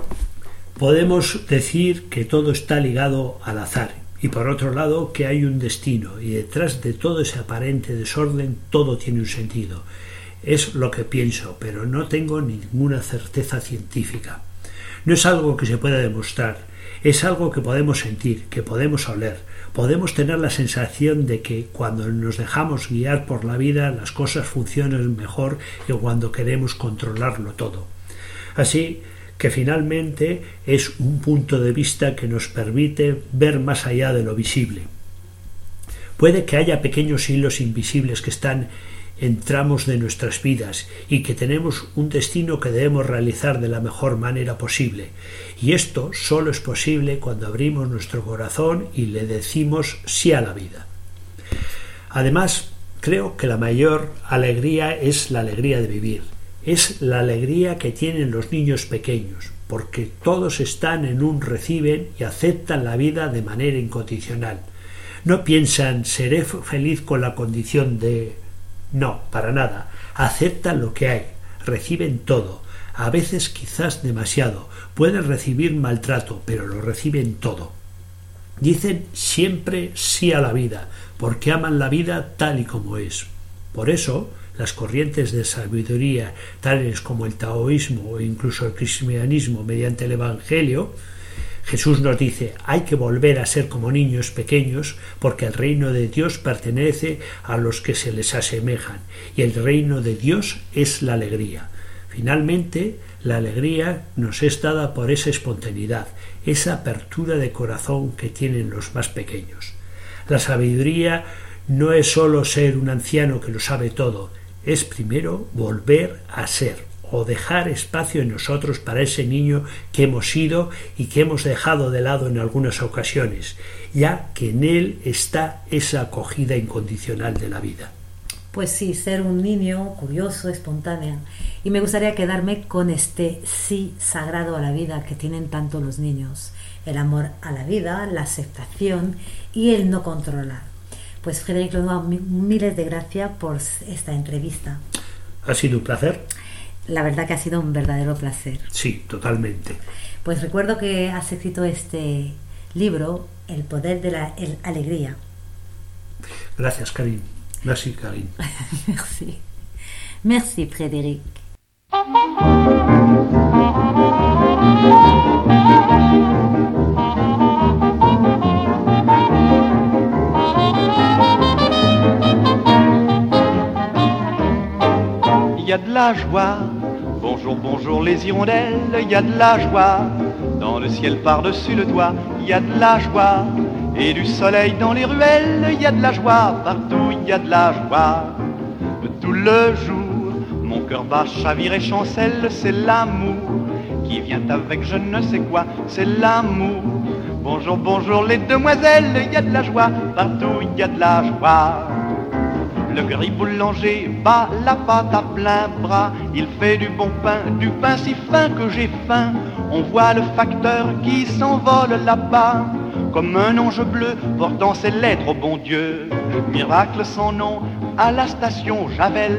Podemos decir que todo está ligado al azar, y por otro lado que hay un destino, y detrás de todo ese aparente desorden todo tiene un sentido. Es lo que pienso, pero no tengo ninguna certeza científica. No es algo que se pueda demostrar. Es algo que podemos sentir, que podemos oler. Podemos tener la sensación de que cuando nos dejamos guiar por la vida las cosas funcionan mejor que cuando queremos controlarlo todo. Así que finalmente es un punto de vista que nos permite ver más allá de lo visible. Puede que haya pequeños hilos invisibles que están en tramos de nuestras vidas y que tenemos un destino que debemos realizar de la mejor manera posible. Y esto solo es posible cuando abrimos nuestro corazón y le decimos sí a la vida. Además, creo que la mayor alegría es la alegría de vivir. Es la alegría que tienen los niños pequeños, porque todos están en un reciben y aceptan la vida de manera incondicional. No piensan, seré feliz con la condición de... No, para nada. Aceptan lo que hay, reciben todo, a veces quizás demasiado, pueden recibir maltrato, pero lo reciben todo. Dicen siempre sí a la vida, porque aman la vida tal y como es. Por eso, las corrientes de sabiduría, tales como el taoísmo o incluso el cristianismo mediante el Evangelio, Jesús nos dice, hay que volver a ser como niños pequeños porque el reino de Dios pertenece a los que se les asemejan y el reino de Dios es la alegría. Finalmente, la alegría nos es dada por esa espontaneidad, esa apertura de corazón que tienen los más pequeños. La sabiduría no es solo ser un anciano que lo sabe todo, es primero volver a ser o dejar espacio en nosotros para ese niño que hemos sido y que hemos dejado de lado en algunas ocasiones, ya que en él está esa acogida incondicional de la vida. Pues sí, ser un niño curioso, espontáneo. Y me gustaría quedarme con este sí sagrado a la vida que tienen tanto los niños. El amor a la vida, la aceptación y el no controlar. Pues Frédéric Lenoir, miles de gracias por esta entrevista. Ha sido un placer. La verdad que ha sido un verdadero placer. Sí, totalmente. Pues recuerdo que has escrito este libro, El poder de la el alegría. Gracias, Karin. Merci, Karin. Merci. Merci, Frédéric. Il y a de la joie, bonjour, bonjour les hirondelles, il y a de la joie, dans le ciel par-dessus le toit, il y a de la joie, et du soleil dans les ruelles, il y a de la joie, partout il y a de la joie. Tout le jour, mon cœur bat, chavire et chancelle, c'est l'amour qui vient avec je ne sais quoi, c'est l'amour. Bonjour, bonjour les demoiselles, il y a de la joie, partout il y a de la joie. Le gris boulanger bat la pâte à plein bras. Il fait du bon pain, du pain si fin que j'ai faim. On voit le facteur qui s'envole là-bas, comme un ange bleu portant ses lettres au bon Dieu. Miracle sans nom à la station Javel.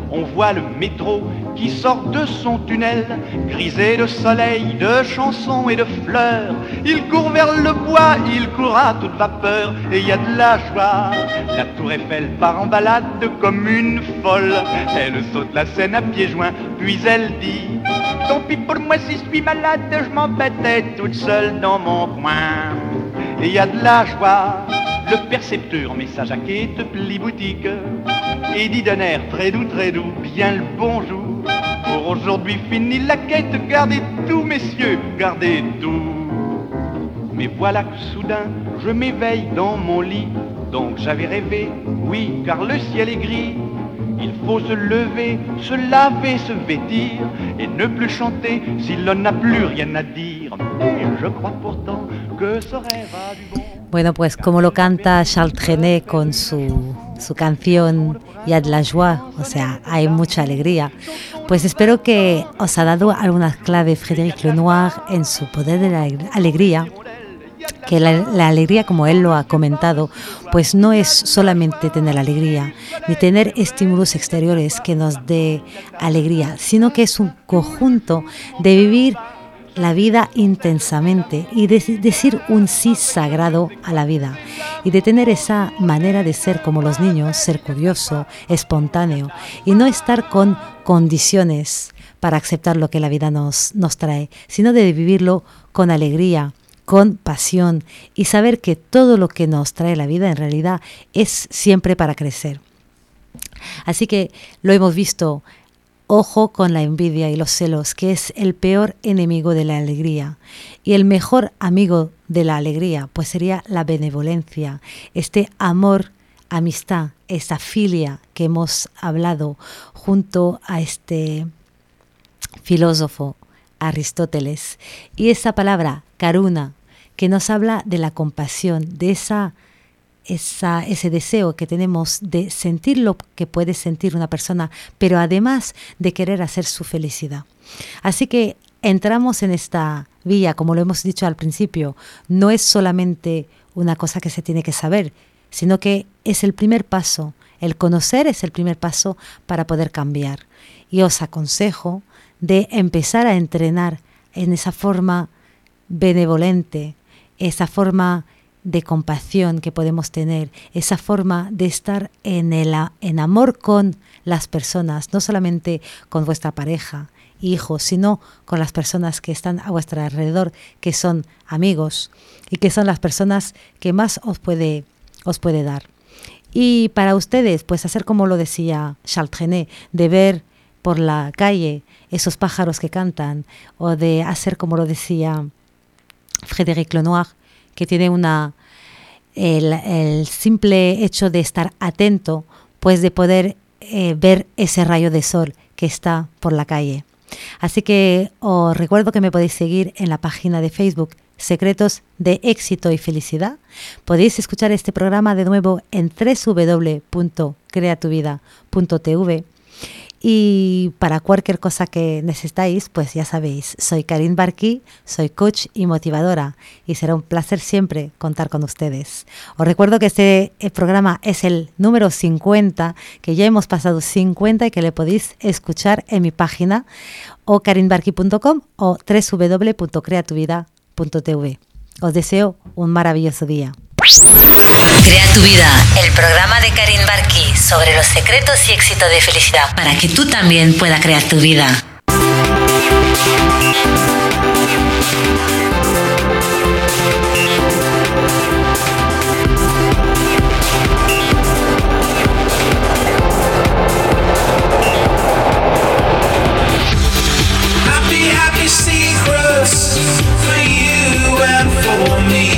on voit le métro qui sort de son tunnel, grisé de soleil, de chansons et de fleurs. Il court vers le bois, il court à toute vapeur, et il y a de la joie. La tour Eiffel part en balade comme une folle. Elle saute la Seine à pieds joints, puis elle dit: tant pis pour moi si je suis malade, je m'embêtais toute seule dans mon coin. Et il y a de la joie. Le percepteur met sa jaquette, plie boutique, et dit d'un air très doux, très doux, bien le bonjour. Pour aujourd'hui fini la quête, gardez tout messieurs, gardez tout. Mais voilà que soudain je m'éveille dans mon lit. Donc j'avais rêvé, oui, car le ciel est gris. Il faut se lever, se laver, se vêtir, et ne plus chanter si l'on n'a plus rien à dire. Mais je crois pourtant que ce rêve a du bon. Bueno, pues como lo canta Charles Trenet con su, su canción Y a de la joie, o sea, hay mucha alegría, pues espero que os ha dado algunas claves Frédéric Lenoir en su Poder de la Alegría, que la, la alegría, como él lo ha comentado, pues no es solamente tener alegría, ni tener estímulos exteriores que nos dé alegría, sino que es un conjunto de vivir la vida intensamente y de decir un sí sagrado a la vida y de tener esa manera de ser como los niños, ser curioso, espontáneo y no estar con condiciones para aceptar lo que la vida nos, nos trae, sino de vivirlo con alegría, con pasión y saber que todo lo que nos trae la vida en realidad es siempre para crecer. Así que lo hemos visto. Ojo con la envidia y los celos, que es el peor enemigo de la alegría. Y el mejor amigo de la alegría, pues sería la benevolencia, este amor, amistad, esta filia que hemos hablado junto a este filósofo Aristóteles. Y esa palabra, karuna, que nos habla de la compasión, de esa Esa, ese deseo que tenemos de sentir lo que puede sentir una persona, pero además de querer hacer su felicidad. Así que entramos en esta vía, como lo hemos dicho al principio, no es solamente una cosa que se tiene que saber, sino que es el primer paso. El conocer es el primer paso para poder cambiar. Y os aconsejo de empezar a entrenar en esa forma benevolente, esa forma de compasión que podemos tener, esa forma de estar en, el, en amor con las personas, no solamente con vuestra pareja, hijos, sino con las personas que están a vuestro alrededor, que son amigos y que son las personas que más os puede, os puede dar. Y para ustedes, pues hacer como lo decía Charles Trenet, de ver por la calle esos pájaros que cantan, o de hacer como lo decía Frédéric Lenoir, que tiene una el, el simple hecho de estar atento, pues de poder eh, ver ese rayo de sol que está por la calle. Así que os recuerdo que me podéis seguir en la página de Facebook Secretos de Éxito y Felicidad. Podéis escuchar este programa de nuevo en doble u doble u doble u punto crea tu vida punto t v. Y para cualquier cosa que necesitáis, pues ya sabéis, soy Karine Barquí, soy coach y motivadora y será un placer siempre contar con ustedes. Os recuerdo que este programa es el número cincuenta, que ya hemos pasado cincuenta y que le podéis escuchar en mi página o karine barquí punto com o doble u doble u doble u punto crea tu vida punto t v. Os deseo un maravilloso día. Crea tu vida, el programa de Karine Barquí sobre los secretos y éxito de felicidad para que tú también puedas crear tu vida. Happy, happy secrets for you and for me.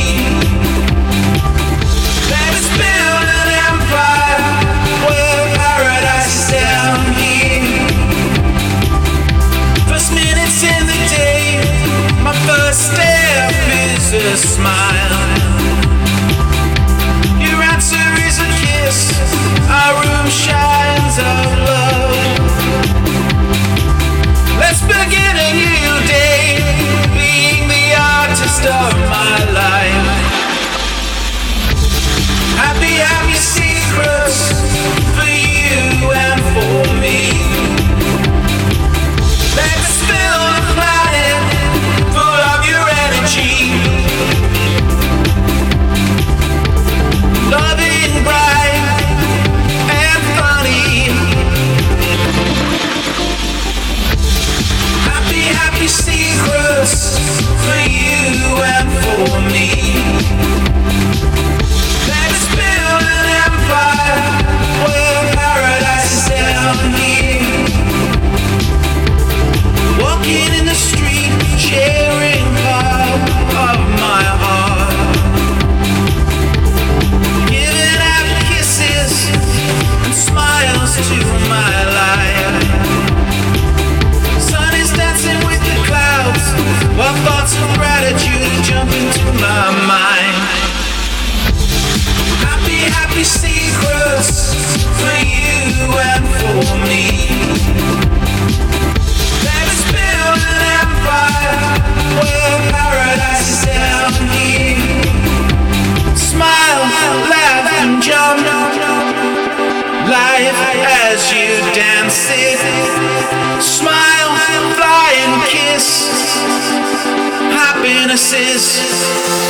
pieces.